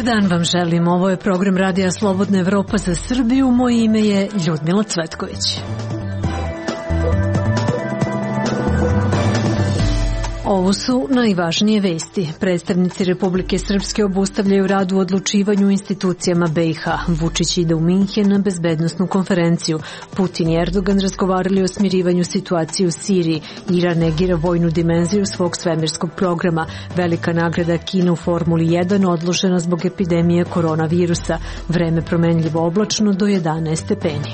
Dobar dan vam želim. Ovo je program Radija Slobodna Evropa za Srbiju. Moje ime je Ljudmila Cvetković. Ovo su najvažnije vesti. Predstavnici Republike Srpske obustavljaju rad u odlučivanju u institucijama BiH. Vučić ide u Minhen na bezbednosnu konferenciju. Putin i Erdogan razgovarali o smirivanju situacije u Siriji. Iran negira vojnu dimenziju svog svemirskog programa. Velika nagrada Kine u Formuli 1 odložena zbog epidemije koronavirusa. Vreme promenljivo oblačno do 11 stepeni.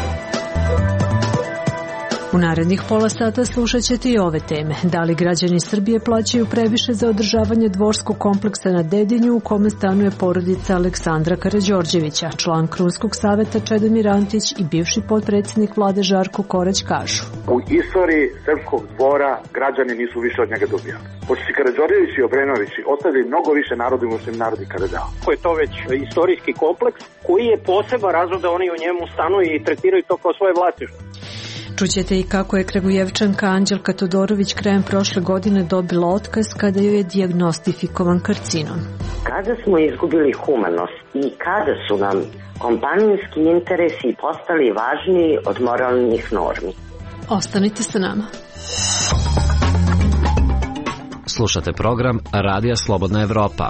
U narednih pola sata slušat ćete i ove teme. Da li građani Srbije plaćaju previše za održavanje dvorskog kompleksa na Dedinju u kome stanuje porodica Aleksandra Karađorđevića? Član Krunskog saveta Čedomir Antić i bivši potpredsjednik vlade Žarko Korać kažu: U istoriji srpskog dvora građani nisu više od njega dobijali. Pošto si Karađorđević i Obrenović ostavili mnogo više narodu nego što im narod ikada dao. Je to već istorijski kompleks koji je poseban razlog da oni u njemu stanuju i tretiraju to kao svoje vlasništvo. Čućete i kako je Kragujevčanka Anđelka Todorović krajem prošle godine dobila otkaz kada joj je dijagnostifikovan karcinom. Kada smo izgubili humanost i kada su nam kompanijski interesi postali važniji od moralnih normi. Ostanite sa nama. Slušate program Radija Slobodna Evropa.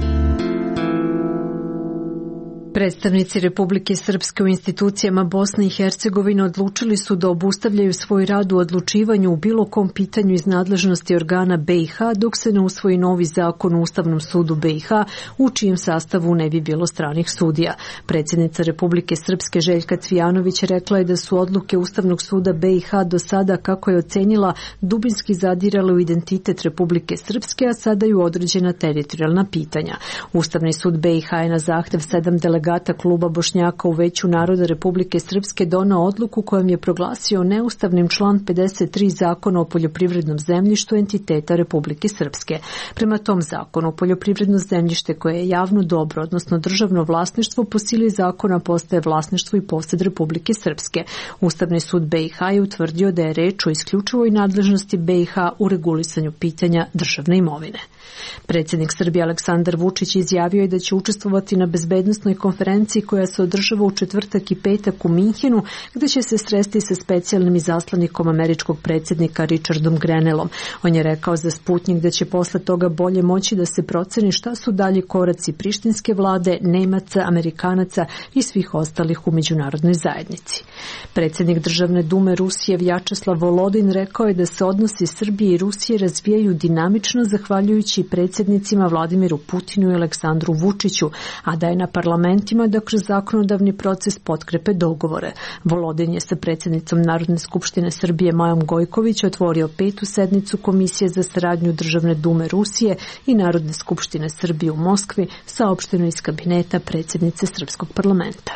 Predstavnici Republike Srpske u institucijama Bosne i Hercegovine odlučili su da obustavljaju svoj rad u odlučivanju u bilo kom pitanju iz nadležnosti organa BiH dok se ne usvoji novi zakon u Ustavnom sudu BiH u čijem sastavu ne bi bilo stranih sudija. Predsjednica Republike Srpske Željka Cvijanović rekla je da su odluke Ustavnog suda BiH do sada, kako je ocenila, dubinski zadirale u identitet Republike Srpske, a sada i u određena teritorijalna pitanja. Ustavni sud BiH je na zahtev 7 delegata kluba Bošnjaka u Veću naroda Republike Srpske donao odluku kojom je proglasio neustavnim član 53 Zakona o poljoprivrednom zemljištu entiteta Republike Srpske. Prema tom zakonu, poljoprivredno zemljište koje je javno dobro, odnosno državno vlasništvo, po sili zakona postaje vlasništvo i posjed Republike Srpske. Ustavni sud BiH je utvrdio da je reč o isključivoj nadležnosti BiH u regulisanju pitanja državne imovine. Predsjednik Srbije Aleksandar Vučić izjavio je da će učestvovati na bezbednosnoj konferenciji koja se održava u četvrtak i petak u Minhenu, gdje će se sresti sa specijalnim izaslanikom američkog predsjednika Richardom Grenellom. On je rekao za Sputnik da će posle toga bolje moći da se proceni šta su dalji koraci prištinske vlade, Nemaca, Amerikanaca i svih ostalih u međunarodnoj zajednici. Predsjednik Državne dume Rusije Vjačeslav Volodin rekao je da se odnosi Srbije i Rusije razvijaju dinamično zahvaljujući predsjednicima Vladimiru Putinu i Aleksandru Vučiću, a da je na parlamentima da kroz zakonodavni proces potkrepe dogovore. Volodin je sa predsjednicom Narodne skupštine Srbije Majom Gojković otvorio 5. sednicu Komisije za saradnju Državne dume Rusije i Narodne skupštine Srbije u Moskvi, saopšteno iz kabineta predsjednice Srpskog parlamenta.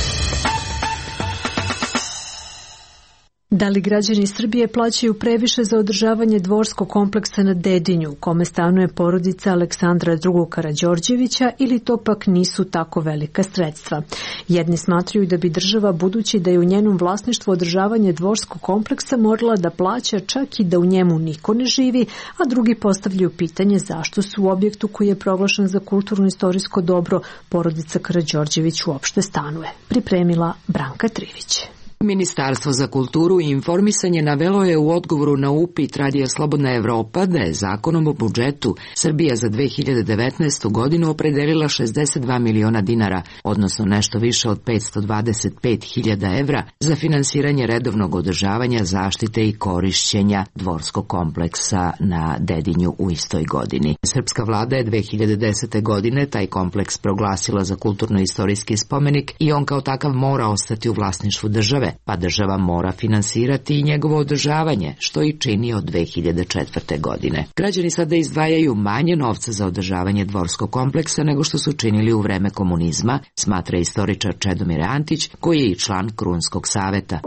Da li građani Srbije plaćaju previše za održavanje dvorskog kompleksa na Dedinju u kome stanuje porodica Aleksandra II. Karađorđevića ili to pak nisu tako velika sredstva? Jedni smatraju da bi država, budući da je u njenom vlasništvu održavanje dvorskog kompleksa, morala da plaća čak i da u njemu niko ne živi, a drugi postavljaju pitanje zašto su u objektu koji je proglašen za kulturno-istorijsko dobro porodica Karađorđević uopšte stanuje. Pripremila Branka Trivić. Ministarstvo za kulturu i informisanje navelo je u odgovoru na upit Radija Slobodna Evropa da je zakonom o budžetu Srbija za 2019. godinu opredelila 62 miliona dinara, odnosno nešto više od 525.000 evra, za finansiranje redovnog održavanja, zaštite i korišćenja dvorskog kompleksa na Dedinju u istoj godini. Srpska vlada je 2010. godine taj kompleks proglasila za kulturno-istorijski spomenik i on kao takav mora ostati u vlasništvu države, pa država mora finansirati i njegovo održavanje, što i čini od 2004. godine. Građani sada izdvajaju manje novca za održavanje dvorskog kompleksa nego što su činili u vreme komunizma, smatra istoričar Čedomir Antić, koji je i član Krunskog saveta. U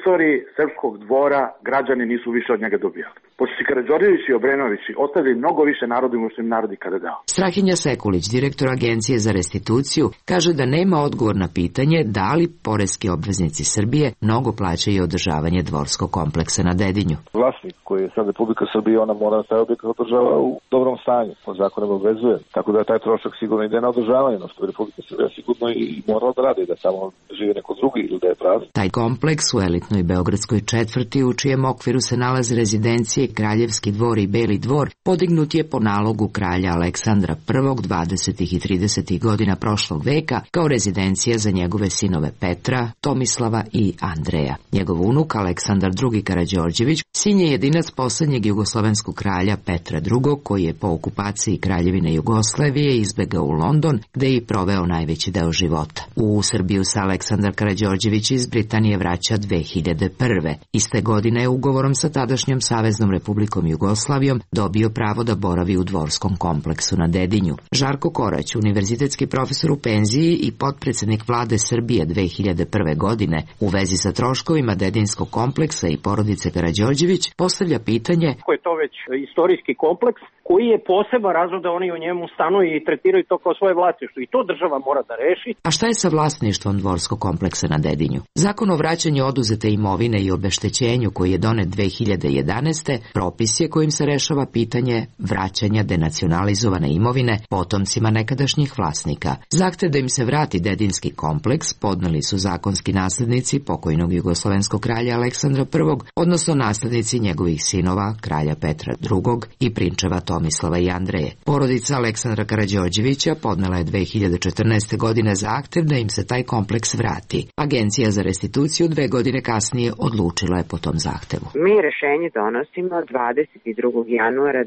istoriji srpskog dvora građani nisu više od njega dobijali. Pošto si Karađorđević i Obrenović ostavili mnogo više narodu nego što im narod ikada dao. Strahinja Sekulić, direktor Agencije za restituciju, kaže da nema odgovor na pitanje da li poreski obveznici Srbije mnogo plaćaju održavanje dvorskog kompleksa na Dedinju. Vlasnik koji je sad Republika Srbije, ona mora taj objekat održava u dobrom stanju, po zakonom obvezuje. Tako da taj trošak sigurno ide na održavanje, no što je Republika Srbija sigurno i morala da radi, da tamo žive neko drugi ili da je prazni. Taj kompleks u elitnoj beogradskoj četvrti, u čijem okviru se nalaze rezidencije Kraljevski dvor i Beli dvor, podignut je po nalogu kralja Aleksandra I 20. i 30. godina prošlog veka kao rezidencija za njegove sinove Petra, Tomislava i Andreja. Njegov unuk Aleksandar II Karađorđević sin je jedinac poslednjeg jugoslovenskog kralja Petra II, koji je po okupaciji Kraljevine Jugoslavije izbegao u London, gde je i proveo najveći deo života. U Srbiju se Aleksandar Karađorđević iz Britanije vraća 2001. Iste godine je ugovorom sa tadašnjom Saveznom Republikom Jugoslavijom dobio pravo da boravi u dvorskom kompleksu na Dedinju. Žarko Korać, univerzitetski profesor u penziji i potpredsednik vlade Srbije 2001. godine, u vezi sa troškovima Dedinskog kompleksa i porodice Karađorđević, postavlja pitanje: Ko je to već istorijski kompleks koji je poseban razlog da oni u njemu stanuju i tretiraju to kao svoje vlasništvo, i to država mora da reši. A šta je sa vlasništvom dvorskog kompleksa na Dedinju? Zakon o vraćanju oduzete imovine i obeštećenju koji je donet 2011. propis je kojim se rešava pitanje vraćanja denacionalizovane imovine potomcima nekadašnjih vlasnika. Zahtev da im se vrati Dedinski kompleks podneli su zakonski naslednici pokojnog jugoslovenskog kralja Aleksandra I, odnosno naslednici njegovih sinova, kralja Petra II i prinčeva Tomislava i Andreje. Porodica Aleksandra Karađorđevića podnela je 2014. godine zahtev da im se taj kompleks vrati. Agencija za restituciju 2 godine kasnije odlučila je po tom zahtevu. Mi rešenje donosimo 22. januara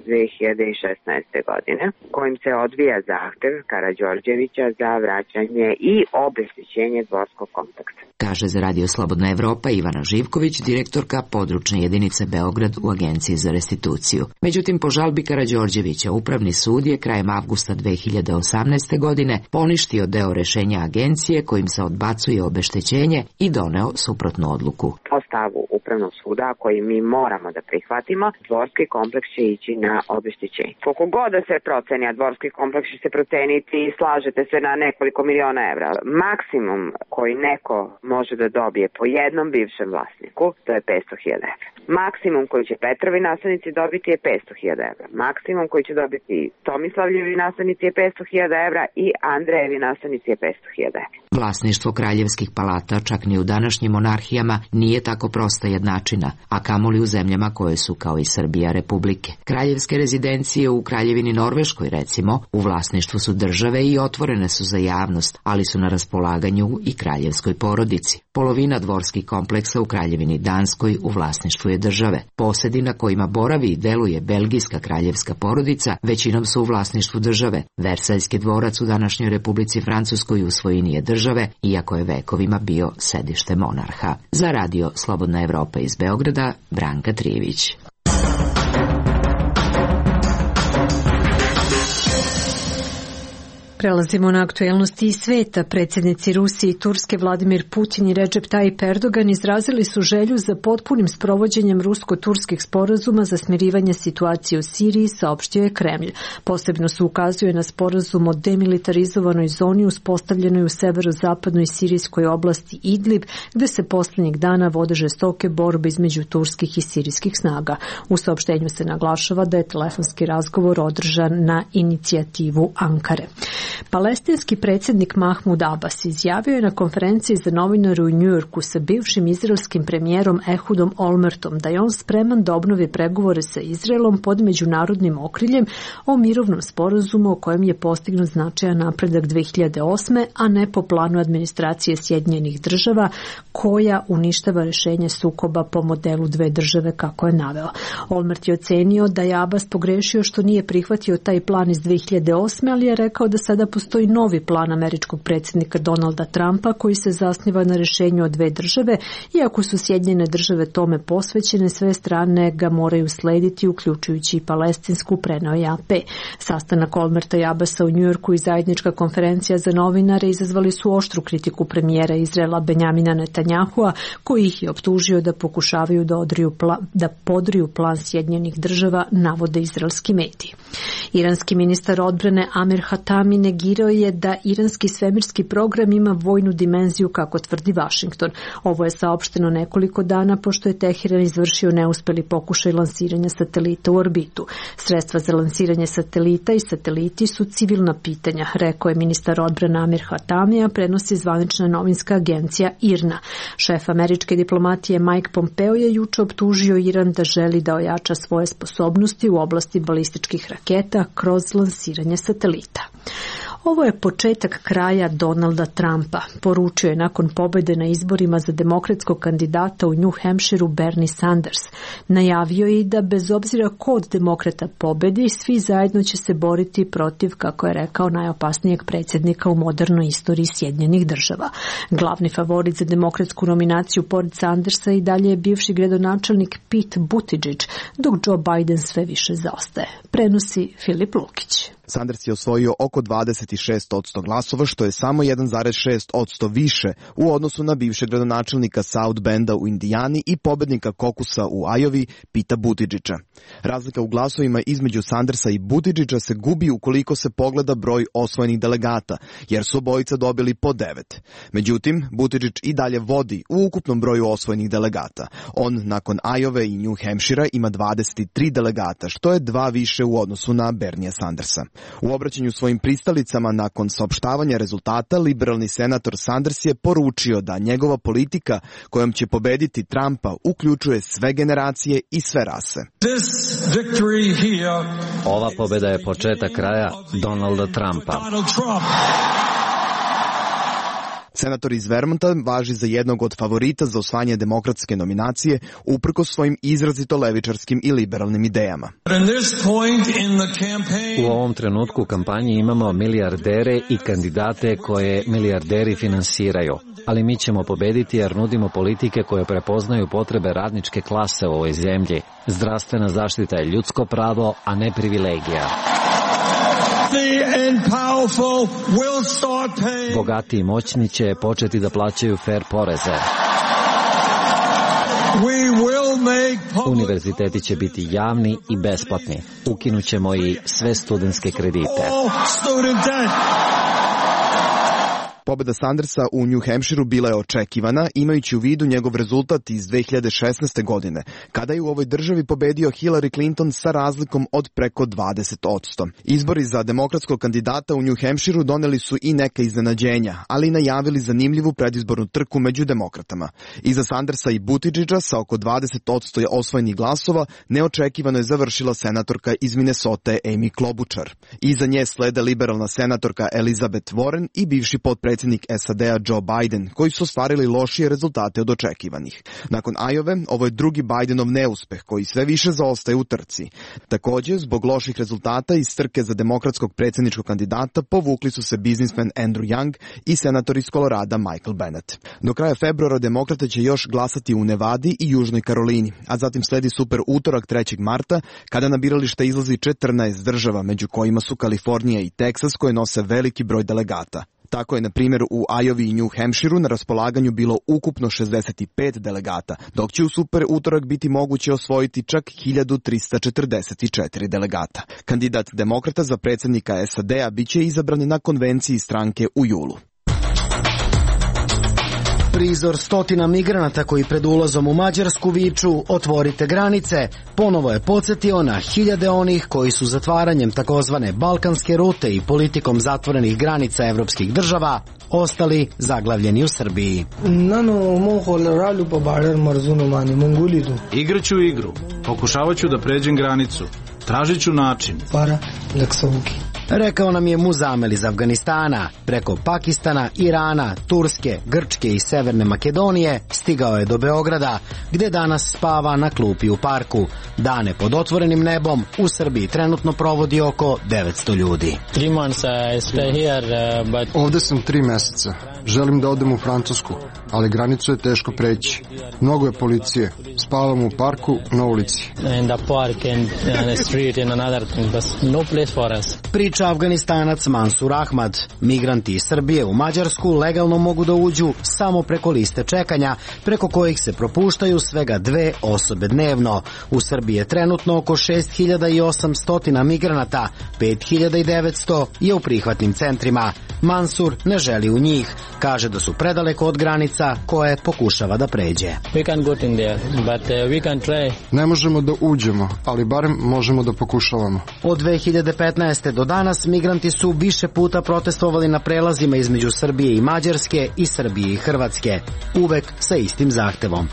2016. godine, kojim se odvija zahtev Karađorđevića za vraćanje i obeštećenje dvorskog kompleksa. Kaže za Radio Slobodna Evropa Ivana Živković, direktorka područne jedinice Beograd u Agenciji za restituciju. Međutim, po žalbi Karađorđevića, Upravni sud je krajem avgusta 2018. godine poništio deo rešenja agencije kojim se odbacuje obeštećenje i doneo suprotnu odluku. Po stavu Upravnog suda, koji mi moramo da prihvatimo, dvorski kompleks će ići na obeštećenje. Koliko god da se proceni, a dvorski kompleks će se proceniti, slažete se, na nekoliko miliona evra. Maksimum koji neko može da dobije po jednom bivšem vlasniku, to je 500.000 evra. Maksimum koji će Petrovi naslednici dobiti je 500.000 evra. Maksimum koji će dobiti Tomislavljevi naslednici je 500.000 evra i Andrejevi naslednici je 500.000 evra. Vlasništvo kraljevskih palata čak ni u današnjim monarhijama nije tako prosta jednačina, a kamoli u zemljama koje su kao i Srbija republike. Kraljevske rezidencije u Kraljevini Norveškoj, recimo, u vlasništvu su države i otvorene su za javnost, ali su na raspolaganju i kraljevskoj porodici. Polovina dvorskih kompleksa u Kraljevini Danskoj u vlasništvu je države. Posedi na kojima boravi i deluje belgijska kraljevska porodica većinom su u vlasništvu države. Versaljski dvorac u današnjoj Republici Francuskoj u svojini je države, iako je vekovima bio sedište monarha. Za Radio Slobodna Evropa iz Beograda, Branka Trijević. Prelazimo na aktuelnosti iz sveta. Predsjednici Rusije i Turske Vladimir Putin i Recep Tayyip Erdogan izrazili su želju za potpunim sprovođenjem rusko-turskih sporazuma za smirivanje situacije u Siriji, saopštio je Kremlj. Posebno se ukazuje na sporazum o demilitarizovanoj zoni uspostavljenoj u severozapadnoj sirijskoj oblasti Idlib, gde se posljednjih dana vode žestoke borbe između turskih i sirijskih snaga. U saopštenju se naglašava da je telefonski razgovor održan na inicijativu Ankare. Palestinski predsjednik Mahmud Abbas izjavio je na konferenciji za novinare u Njujorku sa bivšim izraelskim premijerom Ehudom Olmertom da je on spreman da obnovi pregovore sa Izraelom pod međunarodnim okriljem o mirovnom sporazumu o kojem je postignut značajan napredak 2008. a ne po planu administracije Sjedinjenih država koja uništava rešenje sukoba po modelu 2 države kako je naveo. Olmert je ocenio da je Abbas pogrešio što nije prihvatio taj plan iz 2008. ali je rekao da sada postoji novi plan američkog predsjednika Donalda Trumpa koji se zasniva na rješenju o dve države, iako su Sjedinjene države tome posvećene, sve strane ga moraju slediti, uključujući i palestinsku, preneo je AP. Sastanak Olmerta i Abasa u Njujorku i zajednička konferencija za novinare izazvali su oštru kritiku premijera Izraela Benjamina Netanyahua, koji ih je optužio da pokušavaju da podriju plan Sjedinjenih država, navode izraelski mediji. Iranski ministar odbrane Amir Hatami negirao je da iranski svemirski program ima vojnu dimenziju, kako tvrdi Washington. Ovo je saopšteno nekoliko dana pošto je Teheran izvršio neuspeli pokušaj lansiranja satelita u orbitu. Sredstva za lansiranje satelita i sateliti su civilna pitanja, rekao je ministar odbrane Amir Hatami, a prenosi zvanična novinska agencija IRNA. Šef američke diplomatije Mike Pompeo je juče optužio Iran da želi da ojača svoje sposobnosti u oblasti balističkih raketa kroz lansiranje satelita. Ovo je početak kraja Donalda Trumpa, poručio je nakon pobjede na izborima za demokratskog kandidata u New Hampshireu Bernie Sanders. Najavio je i da bez obzira ko od demokrata pobedi, svi zajedno će se boriti protiv, kako je rekao, najopasnijeg predsjednika u modernoj istoriji Sjedinjenih država. Glavni favorit za demokratsku nominaciju pored Sandersa i dalje je bivši gradonačelnik Pete Buttigieg, dok Joe Biden sve više zaostaje. Prenosi Filip Lukić. Sanders je osvojio oko 26% glasova, što je samo 1,6% više u odnosu na bivšeg gradonačelnika South Benda u Indijani i pobednika kokusa u Ajovi, Peta Buttigiega. Razlika u glasovima između Sandersa i Buttigiega se gubi ukoliko se pogleda broj osvojenih delegata, jer su obojica dobili po 9. Međutim, Buttigieg i dalje vodi u ukupnom broju osvojenih delegata. On nakon Ajove i New Hampshirea ima 23 delegata, što je 2 više u odnosu na Bernie Sandersa. U obraćanju svojim pristalicama nakon saopštavanja rezultata, liberalni senator Sanders je poručio da njegova politika kojom će pobediti Trumpa uključuje sve generacije i sve rase. Ova pobjeda je početak kraja Donalda Trumpa. Senator iz Vermonta važi za jednog od favorita za osvajanje demokratske nominacije uprkos svojim izrazito levičarskim i liberalnim idejama. U ovom trenutku u kampanji imamo milijardere i kandidate koje milijarderi finansiraju, ali mi ćemo pobediti jer nudimo politike koje prepoznaju potrebe radničke klase u ovoj zemlji. Zdravstvena zaštita je ljudsko pravo, a ne privilegija. Bogati i moćni će početi da plaćaju fer poreze. Univerziteti će biti javni i besplatni. Ukinućemo i sve studentske kredite. Pobjeda Sandersa u New Hampshireu bila je očekivana, imajući u vidu njegov rezultat iz 2016. godine, kada je u ovoj državi pobedio Hillary Clinton sa razlikom od preko 20%. Izbori za demokratskog kandidata u New Hampshireu doneli su i neka iznenađenja, ali i najavili zanimljivu predizbornu trku među demokratama. Iza Sandersa i Buttigiega sa oko 20% osvojenih glasova neočekivano je završila senatorka iz Minnesota Amy Klobuchar. Iza nje slede liberalna senatorka Elizabeth Warren i bivši potpredsjednik SAD-a Joe Biden, koji su ostvarili lošije rezultate od očekivanih. Nakon Ajove, ovo je drugi Bidenov neuspeh, koji sve više zaostaje u trci. Također, zbog loših rezultata iz trke za demokratskog predsjedničkog kandidata povukli su se biznismen Andrew Young i senator iz Kolorada Michael Bennet. Do kraja februara demokrate će još glasati u Nevadi i Južnoj Karolini, a zatim sledi super utorak 3. marta, kada na biralište izlazi 14 država, među kojima su Kalifornija i Teksas, koje nose veliki broj delegata. Tako je, na primjer, u Ajovi i New Hampshireu na raspolaganju bilo ukupno 65 delegata, dok će u super utorak biti moguće osvojiti čak 1344 delegata. Kandidat demokrata za predsjednika SAD-a biće izabran na konvenciji stranke u julu. Prizor stotina migranata koji pred ulazom u Mađarsku viču "Otvorite granice" ponovo je podsjetio na hiljade onih koji su zatvaranjem takozvane balkanske rute i politikom zatvorenih granica evropskih država ostali zaglavljeni u Srbiji. Igraću igru, pokušavaću da pređem granicu, tražit ću način. Rekao nam je Muzamel iz Afganistana. Preko Pakistana, Irana, Turske, Grčke i Severne Makedonije stigao je do Beograda, gde danas spava na klupi u parku. Dane pod otvorenim nebom u Srbiji trenutno provodi oko 900 ljudi. Ovde sam 3 meseca. Želim da odem u Francusku, ali granicu je teško preći. Mnogo je policije. Spavam u parku, na ulici. Priča Afganistanac Mansur Ahmad. Migranti iz Srbije u Mađarsku legalno mogu da uđu samo preko liste čekanja, preko kojih se propuštaju svega 2 osobe dnevno. U Srbiji je trenutno oko 6800 migranata, 5900 je u prihvatnim centrima. Mansur ne želi u njih. Kaže da su predaleko od granica koje pokušava da pređe. Ne možemo da uđemo, ali barem možemo da pokušavamo. Od 2015. do danas migranti su više puta protestovali na prelazima između Srbije i Mađarske i Srbije i Hrvatske. Uvek sa istim zahtevom.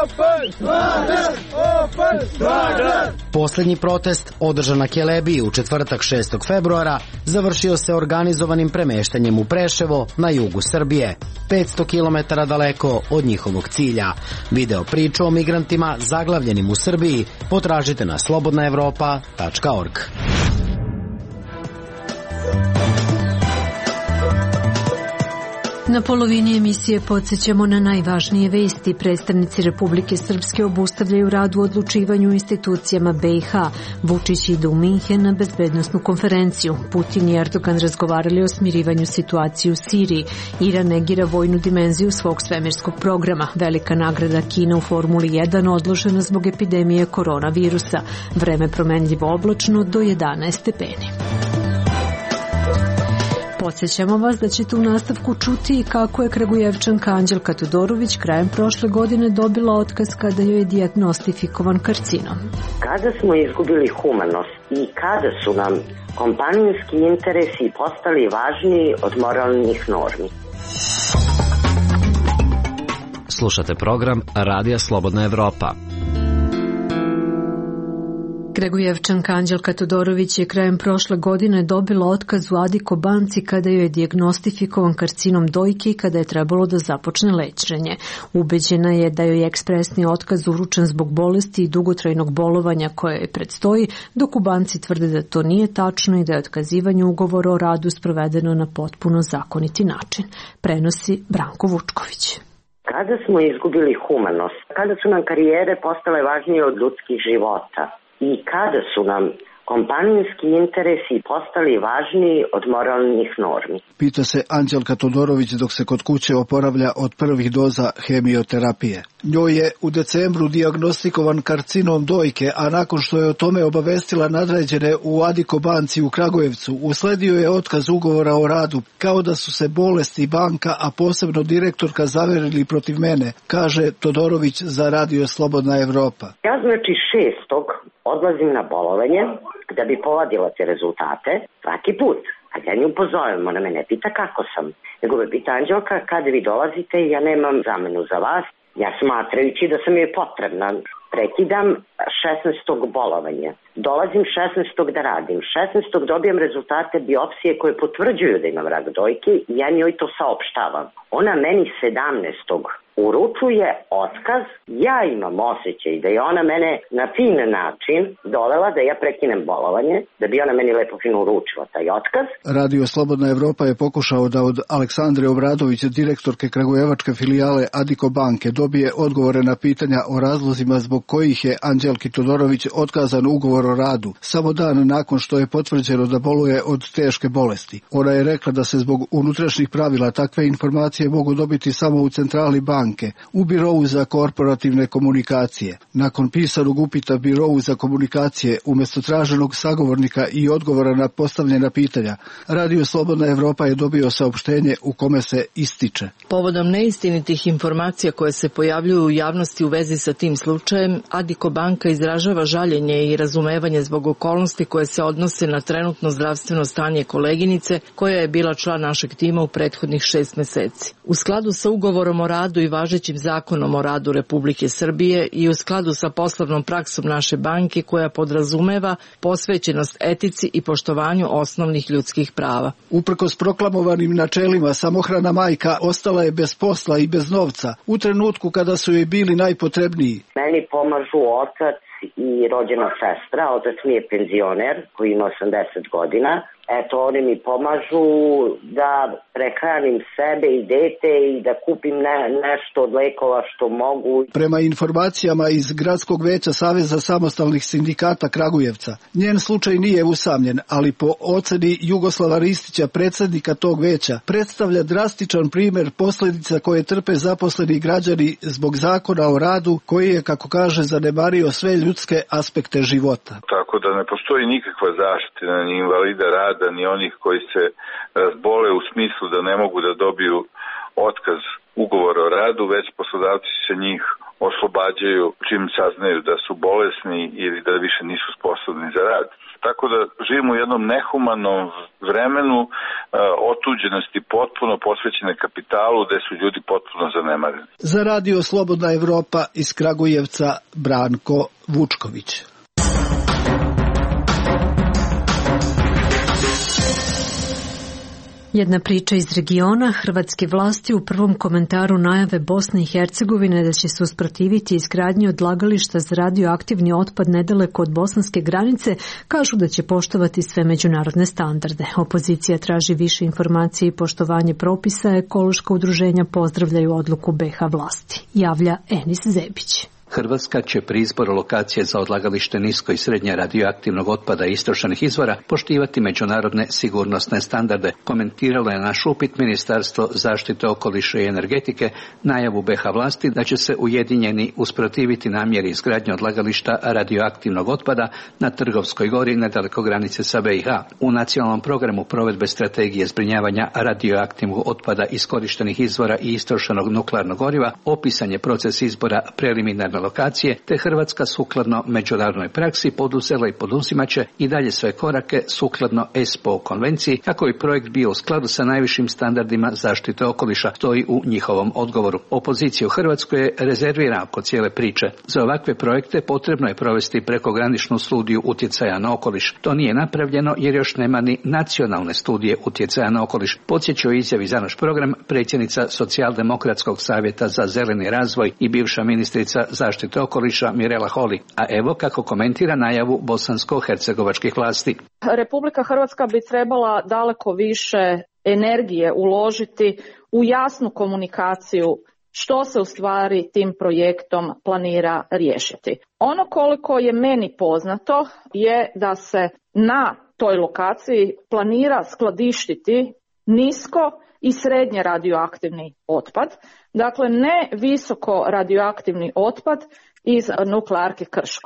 Poslednji protest, održan na Kelebiji u četvrtak 6. februara, završio se organizovanim premeštanjem u Preševo na jugu Srbije, 500 km daleko od njihovog cilja. Video priču o migrantima zaglavljenim u Srbiji potražite na slobodnaevropa.org. Na polovini emisije podsjećamo na najvažnije vesti. Predstavnici Republike Srpske obustavljaju rad u odlučivanju u institucijama BiH. Vučić ide u Minhen na bezbednosnu konferenciju. Putin i Erdogan razgovarali o smirivanju situacije u Siriji. Iran negira vojnu dimenziju svog svemirskog programa. Velika nagrada Kina u Formuli 1 odložena zbog epidemije koronavirusa. Vreme promenljivo oblačno do 11 stepeni. Podsjećamo vas da ćete u nastavku čuti kako je Kragujevčanka Anđelka Todorović krajem prošle godine dobila otkaz kada joj je dijagnostifikovan karcinom. Kada smo izgubili humanost i kada su nam kompanijski interesi postali važniji od moralnih normi. Slušate program Radija Slobodna Evropa. Kragujevčanka Anđelka Todorović je krajem prošle godine dobila otkaz u Adiko banci kada joj je dijagnostifikovan karcinom dojke i kada je trebalo da započne lečenje. Ubeđena je da joj je ekspresni otkaz uručen zbog bolesti i dugotrajnog bolovanja koje joj predstoji, dok u banci tvrde da to nije tačno i da je otkazivanje ugovora o radu sprovedeno na potpuno zakoniti način. Prenosi Branko Vučković. Kada smo izgubili humanost, kada su nam karijere postale važnije od ljudskih života, i kada su nam kompanijski interesi postali važniji od moralnih normi. Pita se Anđelka Todorović dok se kod kuće oporavlja od prvih doza hemioterapije. Njoj je u decembru dijagnostikovan karcinom dojke, a nakon što je o tome obavestila nadređene u Adiko banci u Kragujevcu, usledio je otkaz ugovora o radu, kao da su se bolesti banka, a posebno direktorka zaverili protiv mene, kaže Todorović za Radio Slobodna Evropa. Ja 6. odlazim na bolovanje da bi povadila te rezultate svaki put. A ja nju pozovem, ona me ne pita kako sam, nego me pita Anđelka, kada vi dolazite, ja nemam zamenu za vas, ja smatrajući da sam joj potrebna. Prekidam 16. bolovanje. Dolazim 16. da radim. 16. dobijem rezultate biopsije koje potvrđuju da imam rak dojke i ja njoj to saopštavam. Ona meni 17. uručuje otkaz, ja imam osjećaj da je ona mene na fin način dovela da ja prekinem bolovanje, da bi ona meni lepo fino uručila taj otkaz. Radio Slobodna Evropa je pokušao da od Aleksandre Obradović, direktorke kragujevačke filijale Adiko banke, dobije odgovore na pitanja o razlozima zbog kojih je Anđelki Todorović otkazan ugovor o radu, samo dan nakon što je potvrđeno da boluje od teške bolesti. Ona je rekla da se zbog unutrašnjih pravila takve informacije mogu dobiti samo u centrali banke, u Birovu za korporativne komunikacije. Nakon pisanog upita Birovu za komunikacije, umjesto traženog sagovornika i odgovora na postavljena pitanja, Radio Slobodna Evropa je dobio saopštenje u kome se ističe. Povodom neistinitih informacija koje se pojavljuju u javnosti u vezi sa tim slučajem, Adiko banka izražava žaljenje i razumevanje zbog okolnosti koje se odnose na trenutno zdravstveno stanje koleginice koja je bila član našeg tima u prethodnih 6 meseci. U skladu sa ugovorom o radu i važećim zakonom o radu Republike Srbije i u skladu sa poslovnom praksom naše banke koja podrazumeva posvećenost etici i poštovanju osnovnih ljudskih prava. Uprkos proklamovanim načelima, samohrana majka ostala je bez posla i bez novca u trenutku kada su joj bili najpotrebniji. Meni pomažu otac i rođena sestra. Otac mi je penzioner koji ima 80 godina. Eto, oni mi pomažu da prehranim sebe i dete i da kupim nešto od lekova što mogu. Prema informacijama iz Gradskog veća Saveza samostalnih sindikata Kragujevca, njen slučaj nije usamljen, ali po oceni Jugoslava Ristića, predsjednika tog veća, predstavlja drastičan primjer posljedica koje trpe zaposleni građani zbog zakona o radu koji je, kako kaže, zanemario sve ljudske aspekte života. Tako da ne postoji nikakva zaštita ni invalida rada, ni onih koji se razbole u smislu da ne mogu da dobiju otkaz ugovora o radu, već poslodavci se njih oslobađaju čim saznaju da su bolesni ili da više nisu sposobni za rad. Tako da živimo u jednom nehumanom vremenu otuđenosti potpuno posvećene kapitalu gde su ljudi potpuno zanemareni. Za Radio Slobodna Evropa iz Kragujevca Branko Vučković. Jedna priča iz regiona. Hrvatske vlasti u prvom komentaru najave Bosne i Hercegovine da će se usprotiviti izgradnji odlagališta za radioaktivni otpad nedaleko od bosanske granice kažu da će poštovati sve međunarodne standarde. Opozicija traži više informacije i poštovanje propisa. Ekološka udruženja pozdravljaju odluku BiH vlasti. Javlja Enis Zebić. Hrvatska će pri izboru lokacije za odlagalište nisko i srednje radioaktivnog otpada i istrošenih izvora poštivati međunarodne sigurnosne standarde. Komentiralo je naš upit Ministarstvo zaštite okoliša i energetike najavu BiH vlasti da će se ujedinjeni usprotiviti namjeri izgradnje odlagališta radioaktivnog otpada na Trgovskoj gori nedaleko granice sa BiH. U nacionalnom programu provedbe strategije zbrinjavanja radioaktivnog otpada, iskorištenih izvora i istrošenog nuklearnog goriva opisan je proces izbora preliminarne lokacije, te Hrvatska sukladno međunarodnoj praksi poduzela i poduzimaće i dalje sve korake sukladno ESPO konvenciji kako bi projekt bio u skladu sa najvišim standardima zaštite okoliša, stoji u njihovom odgovoru. Opozicija u Hrvatskoj je rezervirana oko cijele priče. Za ovakve projekte potrebno je provesti prekograničnu studiju utjecaja na okoliš. To nije napravljeno jer još nema ni nacionalne studije utjecaja na okoliš. Podsjeća o izjavi za naš program predsjednica Socijaldemokratskog savjeta za zeleni razvoj i bivša ministrica zaštite okoliša Mirela Holy. A evo kako komentira najavu bosansko-hercegovačkih vlasti. Republika Hrvatska bi trebala daleko više energije uložiti u jasnu komunikaciju što se u stvari tim projektom planira riješiti. Ono koliko je meni poznato je da se na toj lokaciji planira skladištiti nisko i srednje radioaktivni otpad, dakle ne visoko radioaktivni otpad iz nuklearke Krško.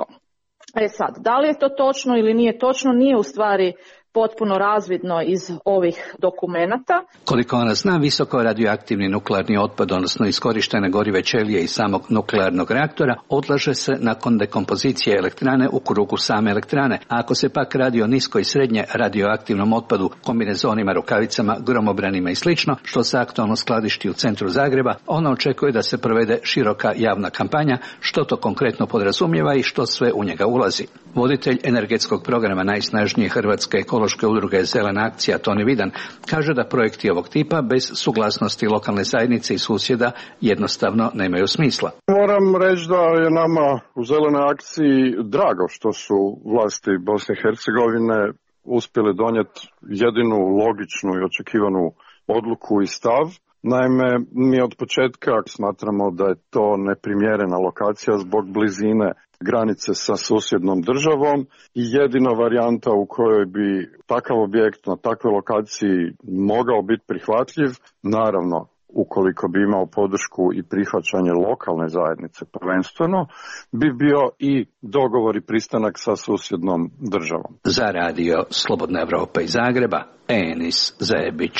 Sad, da li je to točno ili nije točno, nije u stvari potpuno razvidno iz ovih dokumenata. Koliko ona zna, visoko radioaktivni nuklearni otpad, odnosno iskorištene gorive ćelije iz samog nuklearnog reaktora, odlaže se nakon dekompozicije elektrane u krugu same elektrane. A ako se pak radi o nisko i srednje radioaktivnom otpadu, kombinezonima, rukavicama, gromobranima i slično, što se aktualno skladišti u centru Zagreba, ona očekuje da se provede široka javna kampanja, što to konkretno podrazumijeva i što sve u njega ulazi. Voditelj energetskog programa najsnažnije hrvatske ekološke udruge Zelena akcija Toni Vidan kaže da projekti ovog tipa bez suglasnosti lokalne zajednice i susjeda jednostavno nemaju smisla. Moram reći da je nama u Zelenoj akciji drago što su vlasti Bosne i Hercegovine uspjele donijeti jedinu logičnu i očekivanu odluku i stav. Naime, mi od početka smatramo da je to neprimjerena lokacija zbog blizine granice sa susjednom državom i jedina varijanta u kojoj bi takav objekt na takvoj lokaciji mogao biti prihvatljiv, naravno ukoliko bi imao podršku i prihvaćanje lokalne zajednice prvenstveno, bi bio i dogovor i pristanak sa susjednom državom. Za radio Slobodna Evropa iz Zagreba, Enis Zebić.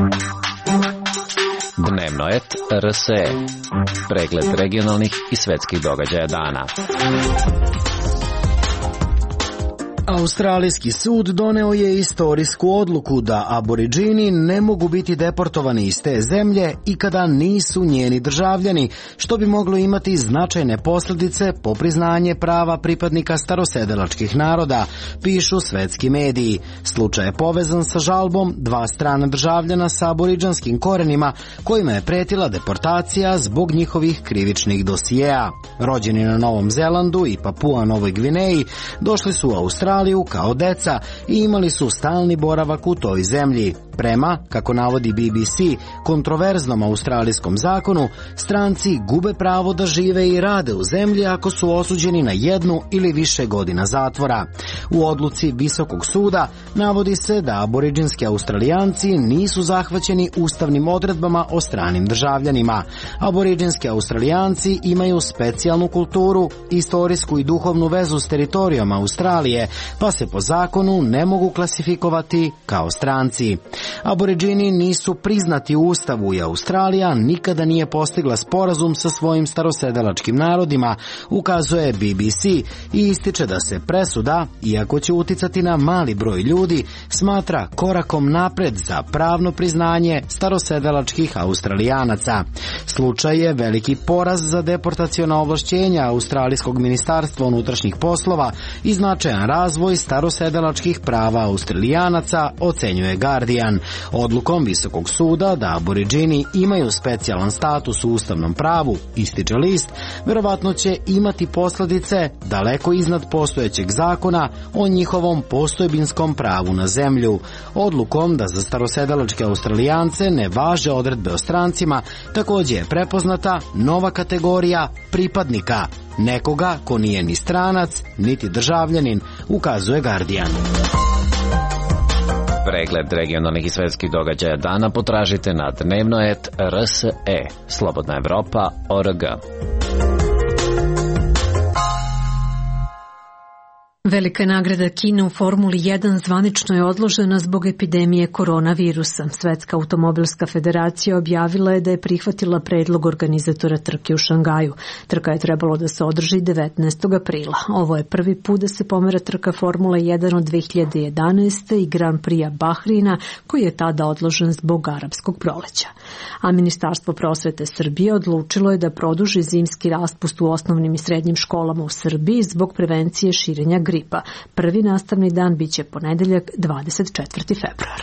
Dnevno et RSE. Pregled regionalnih i svetskih događaja dana. Australijski sud doneo je istorijsku odluku da Aboridžini ne mogu biti deportovani iz te zemlje i kada nisu njeni državljani, što bi moglo imati značajne posljedice po priznanje prava pripadnika starosedelačkih naroda, pišu svetski mediji. Slučaj je povezan sa žalbom dva strana državljana sa aboridžanskim korenima kojima je pretila deportacija zbog njihovih krivičnih dosijeja. Rođeni na Novom Zelandu i Papua Novoj Gvineji, došli su u Australiju kao deca i imali su stalni boravak u toj zemlji. Prema, kako navodi BBC, kontroverznom australijskom zakonu, stranci gube pravo da žive i rade u zemlji ako su osuđeni na 1 ili više godina zatvora. U odluci Visokog suda navodi se da aboridžinski Australijanci nisu zahvaćeni ustavnim odredbama o stranim državljanima. Aboridžinski Australijanci imaju specijalnu kulturu, istorijsku i duhovnu vezu s teritorijom Australije, pa se po zakonu ne mogu klasifikovati kao stranci. Aboridžini nisu priznati u Ustavu i Australija nikada nije postigla sporazum sa svojim starosedelačkim narodima, ukazuje BBC i ističe da se presuda, iako će uticati na mali broj ljudi, smatra korakom napred za pravno priznanje starosedelačkih Australijanaca. Slučaj je veliki poraz za deportaciona ovlašćenja Australijskog ministarstva unutrašnjih poslova i značajan razvoj starosedelačkih prava Australijanaca, ocenjuje Guardian. Odlukom Visokog suda da aboridžini imaju specijalan status u ustavnom pravu, ističe list, verovatno će imati posljedice daleko iznad postojećeg zakona o njihovom postojbinskom pravu na zemlju. Odlukom da za starosedelačke Australijance ne važe odredbe o strancima, također je prepoznata nova kategorija pripadnika, nekoga ko nije ni stranac, niti državljanin, ukazuje Guardian. Pregled regionalnih i svetskih događaja dana potražite na dnevnoet.rse, slobodnaevropa.org. Velika nagrada Kine u Formuli 1 zvanično je odložena zbog epidemije koronavirusa. Svetska automobilska federacija objavila je da je prihvatila predlog organizatora trke u Šangaju. Trka je trebalo da se održi 19. aprila. Ovo je prvi put da se pomera trka Formule 1 od 2011. i Grand Prix Bahreina, koji je tada odložen zbog arapskog proleća. A Ministarstvo prosvete Srbije odlučilo je da produži zimski raspust u osnovnim i srednjim školama u Srbiji zbog prevencije širenja gripa. Prvi nastavni dan biće ponedeljak 24. februar.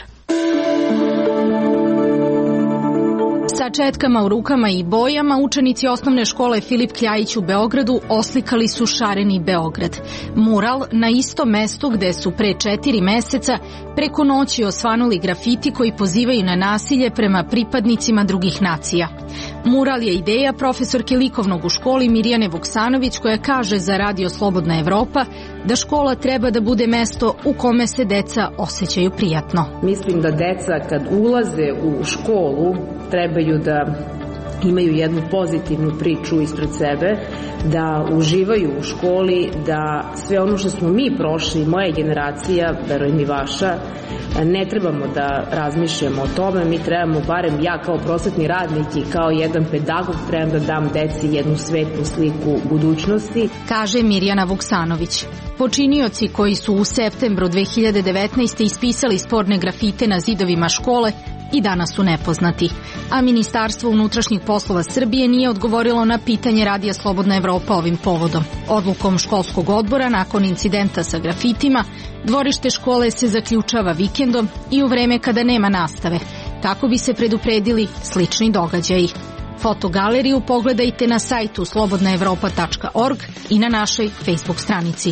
Sa četkama u rukama i bojama učenici osnovne škole Filip Kljajić u Beogradu oslikali su šareni Beograd. Mural na istom mestu gde su pre 4 meseca preko noći osvanuli grafiti koji pozivaju na nasilje prema pripadnicima drugih nacija. Mural je ideja profesorke likovnog u školi Mirjane Vuksanović, koja kaže za Radio Slobodna Evropa da škola treba da bude mesto u kome se deca osjećaju prijatno. Mislim da deca kad ulaze u školu trebaju da imaju jednu pozitivnu priču ispred sebe, da uživaju u školi, da sve ono što smo mi prošli, moja generacija, verujem i vaša, ne trebamo da razmišljamo o tome, mi trebamo, barem ja kao prosvetni radnik i kao jedan pedagog, trebam da dam deci jednu svetlu sliku budućnosti, kaže Mirjana Vuksanović. Počinioci koji su u septembru 2019. ispisali sporne grafite na zidovima škole i danas su nepoznati, a Ministarstvo unutrašnjih poslova Srbije nije odgovorilo na pitanje Radija Slobodna Evropa ovim povodom. Odlukom školskog odbora nakon incidenta sa grafitima, dvorište škole se zaključava vikendom i u vreme kada nema nastave, kako bi se predupredili slični događaji. Fotogaleriju pogledajte na sajtu slobodnaevropa.org i na našoj Facebook stranici.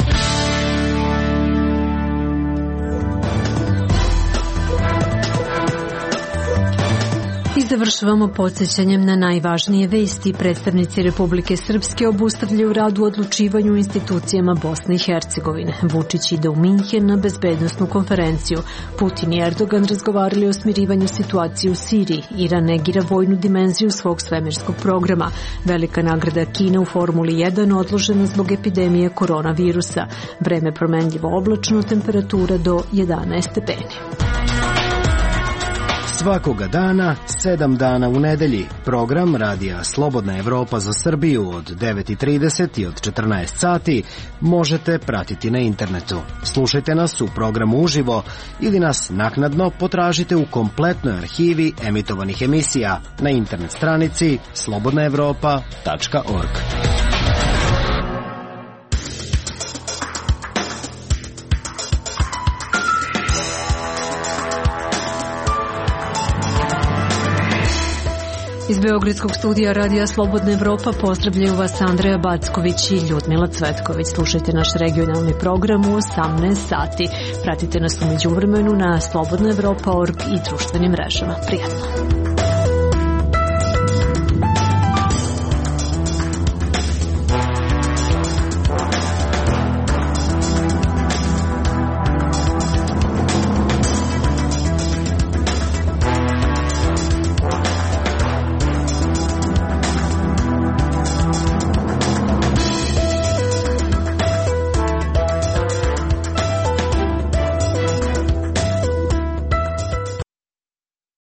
Završavamo podsjećanjem na najvažnije vesti. Predstavnici Republike Srpske obustavljaju rad u odlučivanju u institucijama Bosne i Hercegovine. Vučić ide u Minhen na bezbednosnu konferenciju. Putin i Erdogan razgovarali o smirivanju situacije u Siriji. Iran negira vojnu dimenziju svog svemirskog programa. Velika nagrada Kine u Formuli 1 odložena zbog epidemije koronavirusa. Vreme promenljivo oblačno, temperatura do 11 stepeni. Svakoga dana, 7 dana u nedelji. Program Radija Slobodna Evropa za Srbiju od 9:30 i od 14 sati možete pratiti na internetu. Slušajte nas u programu uživo ili nas naknadno potražite u kompletnoj arhivi emitovanih emisija na internet stranici slobodnaevropa.org. Iz Beogradskog studija Radija Slobodna Evropa pozdravljaju vas Andreja Backović i Ljudmila Cvetković. Slušajte naš regionalni program u 18 sati. Pratite nas u međuvremenu na slobodnaevropa.org i društvenim mrežama. Prijatno!